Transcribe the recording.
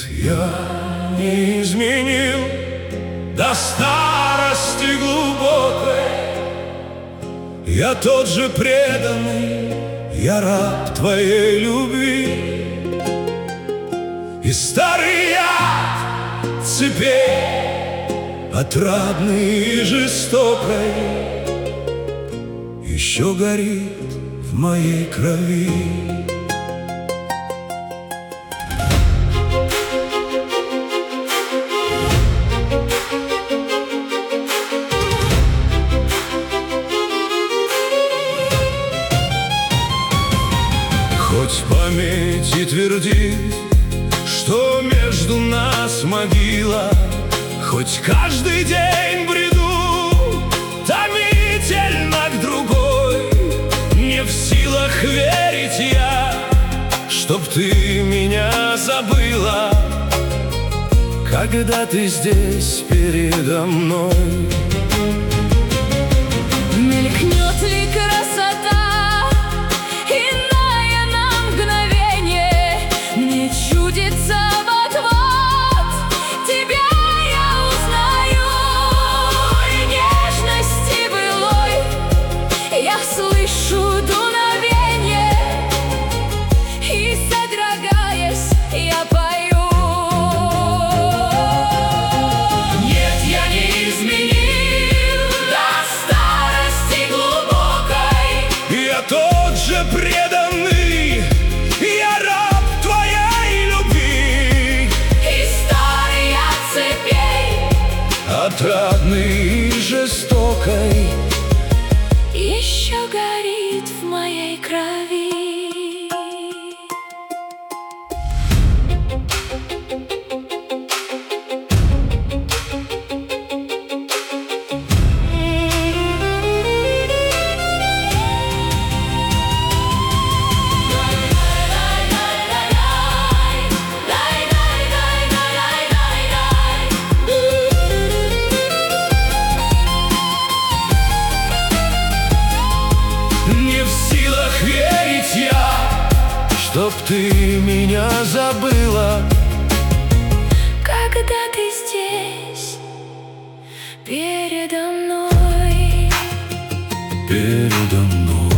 я не изменил до старости глубокой. Я тот же преданный, я раб твоей любви. И старый яд цепей, отрадный и жестокой, еще горит в моей крови. Хоть память и твердит, что между нас могила, хоть каждый день бреду томительно к другой, не в силах верить я, чтоб ты меня забыла, когда ты здесь передо мной. Мелькнет ли красота иная на мгновение? Мне чудится вот-вот тебя я узнаю, и нежности былой я слышу дуновение, и содрогаясь я пою. Нет, я не изменил до старости глубокой. Я тот же преданный, я раб твоей любви. И старый от цепей, Отрадный и жестокой, еще горит в моей крови. не в силах верить я, чтоб ты меня забыла, Когда ты здесь передо мной. передо мной.